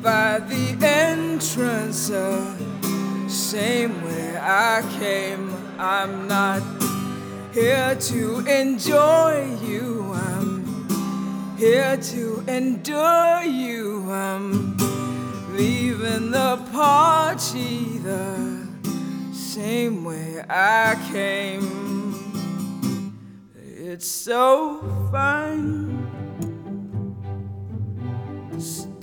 by the entrance, same way I came. I'm not here to enjoy you, I'm here to endure you. I'm leaving the party the same way I came. It's so fine